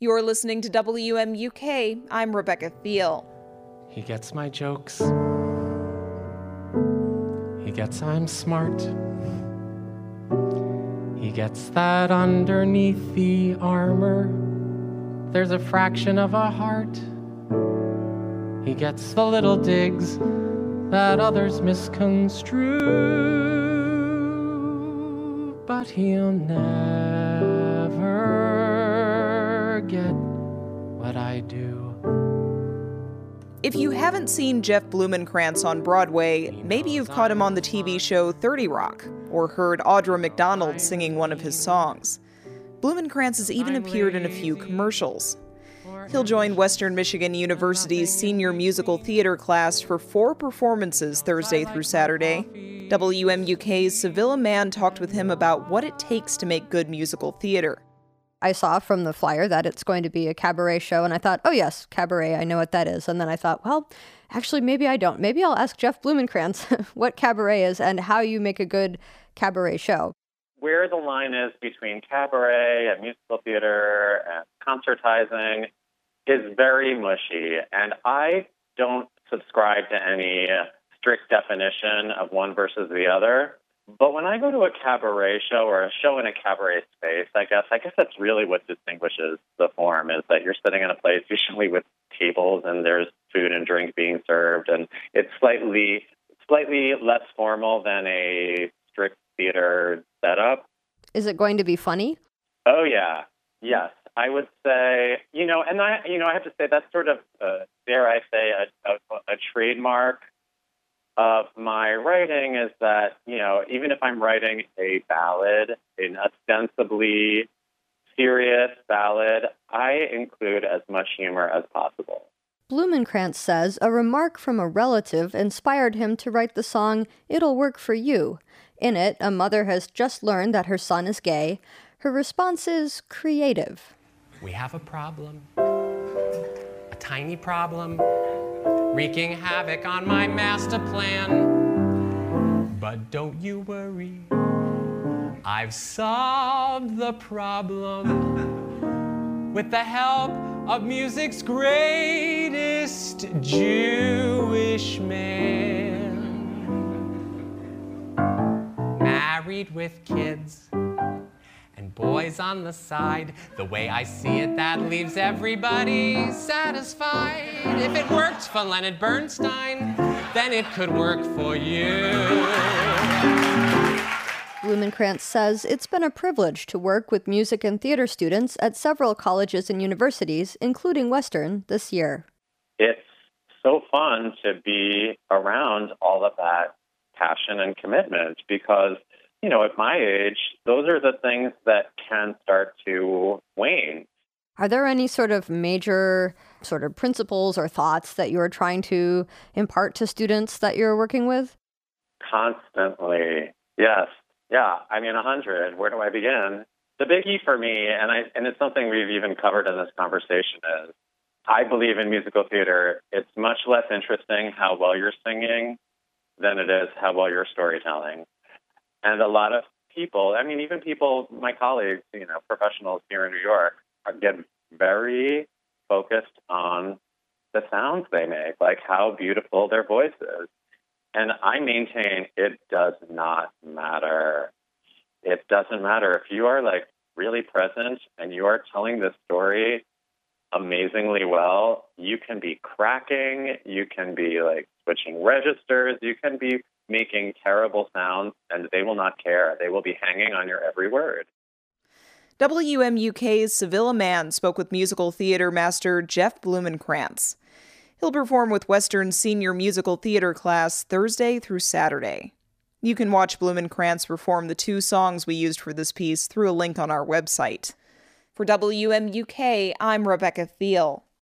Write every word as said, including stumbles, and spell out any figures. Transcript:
You're listening to W M U K. I'm Rebecca Thiel. He gets my jokes. He gets I'm smart. He gets that underneath the armor there's a fraction of a heart. He gets the little digs that others misconstrue, but he'll never get what I do. If you haven't seen Jeff Blumenkrantz on Broadway, maybe you've caught him on the T V show thirty Rock, or heard Audra McDonald singing one of his songs. Blumenkrantz has even appeared in a few commercials. He'll join Western Michigan University's senior musical theater class for four performances Thursday through Saturday. W M U K's Sevilla Mann talked with him about what it takes to make good musical theater. I saw from the flyer that it's going to be a cabaret show, and I thought, oh yes, cabaret, I know what that is. And then I thought, well, actually, maybe I don't. Maybe I'll ask Jeff Blumenkrantz what cabaret is and how you make a good cabaret show. Where the line is between cabaret and musical theater and concertizing is very mushy, and I don't subscribe to any strict definition of one versus the other. But when I go to a cabaret show or a show in a cabaret space, I guess I guess that's really what distinguishes the form, is that you're sitting in a place usually with tables and there's food and drink being served, and it's slightly slightly less formal than a strict theater setup. Is it going to be funny? Oh yeah, yes. I would say, you know, and I, you know, I have to say that's sort of, uh, dare I say, a, a, a trademark of my writing is that, you know, even if I'm writing a ballad, an ostensibly serious ballad, I include as much humor as possible. Blumenkrantz says a remark from a relative inspired him to write the song It'll Work for You. In it, a mother has just learned that her son is gay. Her response is creative. We have a problem, a tiny problem, wreaking havoc on my master plan. But don't you worry, I've solved the problem with the help of music's greatest Jewish man. Married with kids and boys on the side. The way I see it, that leaves everybody satisfied. If it worked for Leonard Bernstein, then it could work for you. Blumenkrantz says it's been a privilege to work with music and theater students at several colleges and universities, including Western, this year. It's so fun to be around all of that passion and commitment because, you know, at my age, those are the things that can start to wane. Are there any sort of major sort of principles or thoughts that you're trying to impart to students that you're working with? Constantly. Yes. Yeah. I mean, a hundred. Where do I begin? The biggie for me, and I and it's something we've even covered in this conversation, is I believe in musical theater. It's much less interesting how well you're singing than it is how well you're storytelling. And a lot of people, I mean, even people, my colleagues, you know, professionals here in New York, are, get very focused on the sounds they make, like how beautiful their voice is. And I maintain it does not matter. It doesn't matter. If you are, like, really present and you are telling this story amazingly well, you can be cracking, you can be, like, switching registers, you can be making terrible sounds, and they will not care. They will be hanging on your every word. W M U K's Sevilla Mann spoke with musical theater master Jeff Blumenkrantz. He'll perform with Western's senior musical theater class Thursday through Saturday. You can watch Blumenkrantz perform the two songs we used for this piece through a link on our website. For W M U K, I'm Rebecca Thiel.